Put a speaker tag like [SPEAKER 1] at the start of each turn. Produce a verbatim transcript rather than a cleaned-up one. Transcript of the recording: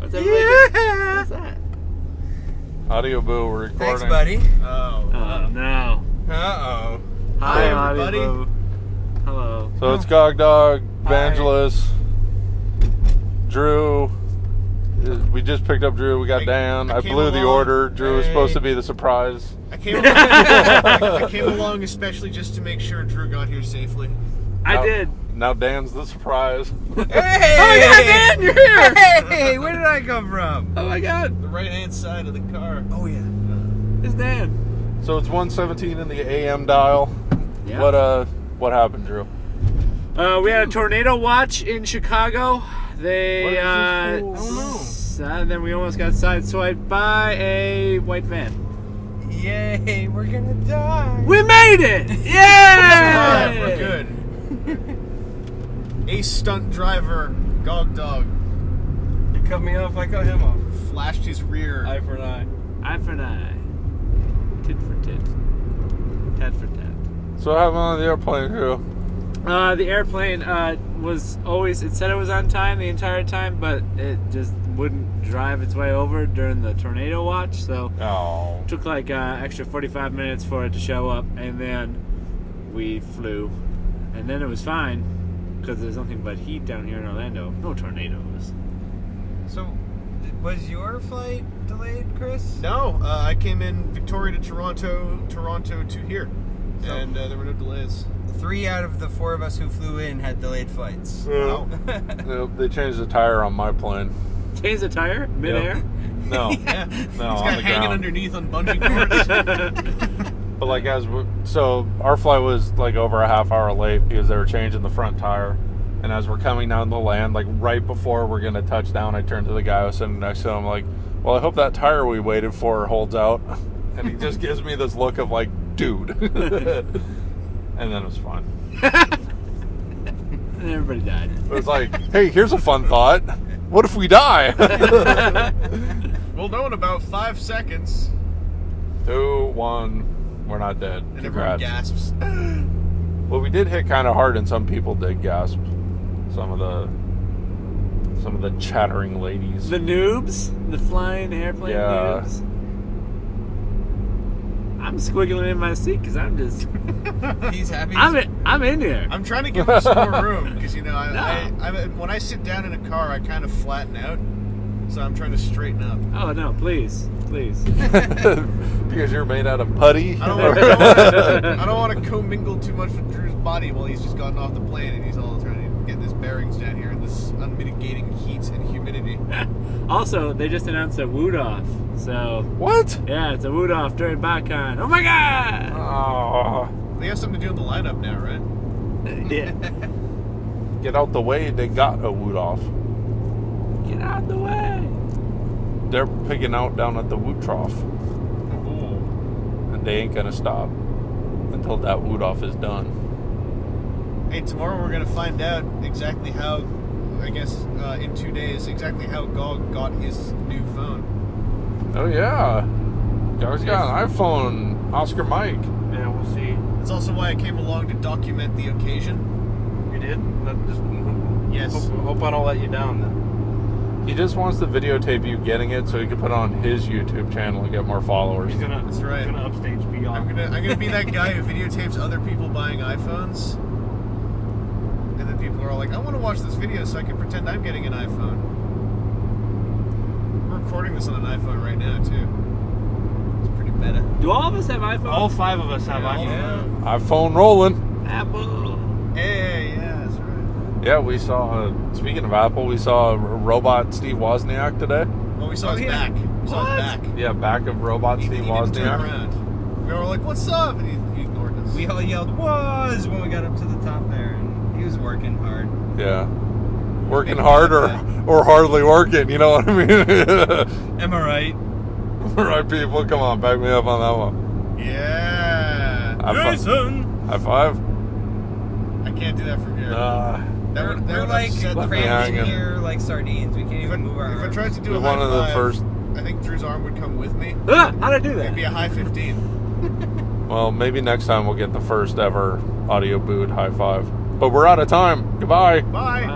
[SPEAKER 1] What's everybody
[SPEAKER 2] Yeah.
[SPEAKER 1] What's that?
[SPEAKER 3] Audio Boo, we're recording.
[SPEAKER 2] Thanks, buddy.
[SPEAKER 4] Oh.
[SPEAKER 1] Oh, no.
[SPEAKER 2] Uh-oh.
[SPEAKER 1] Hi,
[SPEAKER 4] Hi,
[SPEAKER 1] Audio
[SPEAKER 4] everybody.
[SPEAKER 1] Boo. Hello.
[SPEAKER 3] So it's Gog Dog, Vangelis, Drew. Uh, We just picked up Drew. We got
[SPEAKER 4] I-
[SPEAKER 3] Dan.
[SPEAKER 4] I
[SPEAKER 3] I,
[SPEAKER 4] came
[SPEAKER 3] blew the
[SPEAKER 4] along.
[SPEAKER 3] order. Drew was supposed to
[SPEAKER 4] Hey.
[SPEAKER 3] be the surprise.
[SPEAKER 4] I came, along, I came along especially just to make sure Drew got here safely.
[SPEAKER 1] I
[SPEAKER 3] Now-
[SPEAKER 1] did.
[SPEAKER 3] Now Dan's the surprise.
[SPEAKER 2] Hey!
[SPEAKER 1] Oh, yeah, Dan, you're here.
[SPEAKER 2] Hey, where did I come from?
[SPEAKER 1] Oh, my God.
[SPEAKER 4] The right hand side of the car.
[SPEAKER 2] Oh, yeah.
[SPEAKER 1] It's Dan.
[SPEAKER 3] So it's one seventeen in the A M dial.
[SPEAKER 1] Yeah.
[SPEAKER 3] What uh? What happened, Drew?
[SPEAKER 1] Uh, we had a tornado watch in Chicago.
[SPEAKER 3] What
[SPEAKER 1] They,
[SPEAKER 3] is this
[SPEAKER 1] uh,
[SPEAKER 3] fool?
[SPEAKER 1] s- uh, then we almost got sideswiped by a white van.
[SPEAKER 2] Yay, we're gonna die.
[SPEAKER 1] We made it!
[SPEAKER 4] Alright,
[SPEAKER 1] Yeah!
[SPEAKER 4] we're good. Ace stunt driver, Gog Dog,
[SPEAKER 2] You cut me off, I cut him off.
[SPEAKER 4] flashed his rear.
[SPEAKER 2] Eye for an eye.
[SPEAKER 1] Eye for an eye. Tit for tit. Tat for tat.
[SPEAKER 3] So what happened on the airplane, Drew?
[SPEAKER 1] Uh, the airplane uh, was always, it said it was on time the entire time, but it just wouldn't drive its way over during the tornado watch, so
[SPEAKER 3] Oh.
[SPEAKER 1] it took like uh, extra forty-five minutes for it to show up, and then we flew. And then it was fine, because there's nothing but heat down here in Orlando. No tornadoes.
[SPEAKER 2] So, was your flight delayed, Chris?
[SPEAKER 4] No, uh, I came in Victoria to Toronto, Toronto to here,
[SPEAKER 2] So-
[SPEAKER 4] and uh, there were no delays.
[SPEAKER 2] Three out of the four of us who flew in had delayed flights.
[SPEAKER 4] Wow.
[SPEAKER 3] Yep, they changed the tire on my plane.
[SPEAKER 1] Change the tire midair.
[SPEAKER 3] No.
[SPEAKER 4] Yeah,
[SPEAKER 3] No,
[SPEAKER 4] it's
[SPEAKER 3] on
[SPEAKER 4] got
[SPEAKER 3] the
[SPEAKER 4] hanging
[SPEAKER 3] ground.
[SPEAKER 4] underneath on bungee cords.
[SPEAKER 3] But like as we, so our flight was like over a half hour late because they were changing the front tire, and as we're coming down the land, like right before we're gonna touch down, I turned to the guy who was sitting next to him, like, well, I hope that tire we waited for holds out, and he just gives me this look of like, dude, and then it was fine.
[SPEAKER 1] And everybody died.
[SPEAKER 3] It was like, hey, here's a fun thought. What if we die?
[SPEAKER 4] We'll know in about five seconds.
[SPEAKER 3] Two, one, we're not dead.
[SPEAKER 4] And everyone
[SPEAKER 3] Congrats.
[SPEAKER 4] gasps.
[SPEAKER 3] Well, we did hit kind of hard, and some people did gasp. Some of the, some of the chattering ladies.
[SPEAKER 1] The noobs, the flying airplane
[SPEAKER 3] Yeah.
[SPEAKER 1] noobs. I'm squiggling in my seat because I'm just,
[SPEAKER 2] He's happy.
[SPEAKER 1] I'm in, I'm in here.
[SPEAKER 4] I'm trying to give him some more room because you know, I,
[SPEAKER 1] No.
[SPEAKER 4] I, I, when I sit down in a car, I kind of flatten out. So I'm trying to straighten up.
[SPEAKER 1] Oh no, please, please.
[SPEAKER 3] Because you're made out of putty.
[SPEAKER 4] I don't want to. I don't want to commingle too much with Drew's body while he's just gotten off the plane and he's all trying to get his bearings down here in this unmitigating heat and humidity.
[SPEAKER 1] Also, they just announced a wood off, so
[SPEAKER 3] What?
[SPEAKER 1] yeah, it's a wood off during BotCon. Oh my god!
[SPEAKER 3] Oh,
[SPEAKER 4] They have something to do with the lineup now, right?
[SPEAKER 1] Yeah,
[SPEAKER 3] get out the way. They got a woot off.
[SPEAKER 1] get out the way.
[SPEAKER 3] They're picking out down at the woot trough,
[SPEAKER 4] Ooh.
[SPEAKER 3] and they ain't gonna stop until that woot off is done.
[SPEAKER 4] Hey, tomorrow we're gonna find out exactly how. I guess uh, in two days, exactly how Gog got his new phone.
[SPEAKER 3] Oh yeah, Gog's got an iPhone. Oscar Mike.
[SPEAKER 5] Yeah, we'll see.
[SPEAKER 4] That's also why I came along to document the occasion.
[SPEAKER 5] You did? That just,
[SPEAKER 4] Yes.
[SPEAKER 5] Hope, hope I don't let you down then.
[SPEAKER 3] He just wants to videotape you getting it so he can put it on his YouTube channel and get more followers.
[SPEAKER 5] He's gonna,
[SPEAKER 4] That's right.
[SPEAKER 5] He's gonna upstage
[SPEAKER 4] I'm
[SPEAKER 5] beyond.
[SPEAKER 4] gonna I'm gonna be that guy who videotapes other people buying iPhones, and then people are all like, "I want to watch this video so I can pretend I'm getting an iPhone." We're recording this on an iPhone right now too. It's pretty meta.
[SPEAKER 1] Do all of us have iPhones?
[SPEAKER 5] All five of us have
[SPEAKER 4] Yeah,
[SPEAKER 5] iPhones.
[SPEAKER 3] iPhone rolling.
[SPEAKER 1] Apple.
[SPEAKER 4] Hey, yeah, that's right.
[SPEAKER 3] Yeah, we saw. Uh, speaking of Apple, we saw robot Steve Wozniak today.
[SPEAKER 4] Well, we saw
[SPEAKER 1] Oh,
[SPEAKER 4] his
[SPEAKER 1] yeah.
[SPEAKER 4] back. We saw
[SPEAKER 1] What?
[SPEAKER 4] his back.
[SPEAKER 3] Yeah, back of robot
[SPEAKER 4] He, he
[SPEAKER 3] Steve
[SPEAKER 4] didn't turn
[SPEAKER 3] Wozniak.
[SPEAKER 4] around. We were all like, "What's up?" And he, he ignored us.
[SPEAKER 2] We all yelled, "Was!" when we got up to the top there, and he was working hard.
[SPEAKER 3] Yeah, working hard or or hardly working. You know what I mean?
[SPEAKER 2] Am I right?
[SPEAKER 3] All right, people, come on, back me up on that one.
[SPEAKER 4] Yeah.
[SPEAKER 3] High five.
[SPEAKER 2] Jason!
[SPEAKER 3] High five.
[SPEAKER 4] I can't do that from here.
[SPEAKER 3] Uh,
[SPEAKER 4] that
[SPEAKER 2] We're,
[SPEAKER 4] would, that
[SPEAKER 2] we're
[SPEAKER 4] would
[SPEAKER 2] like
[SPEAKER 4] upset the
[SPEAKER 3] Let me hang
[SPEAKER 2] crammed in
[SPEAKER 3] in.
[SPEAKER 2] here like sardines. We can't
[SPEAKER 4] If I,
[SPEAKER 2] even move our
[SPEAKER 4] if I
[SPEAKER 2] arms.
[SPEAKER 4] tried to do
[SPEAKER 3] we
[SPEAKER 4] a high
[SPEAKER 3] one of the
[SPEAKER 4] five,
[SPEAKER 3] first.
[SPEAKER 4] I think Drew's arm would come with me.
[SPEAKER 1] Ah, how'd I do
[SPEAKER 4] It'd be
[SPEAKER 1] that?
[SPEAKER 4] a high fifteen.
[SPEAKER 3] Well, maybe next time we'll get the first ever audio booed high five. But we're out of time. Goodbye.
[SPEAKER 4] Bye.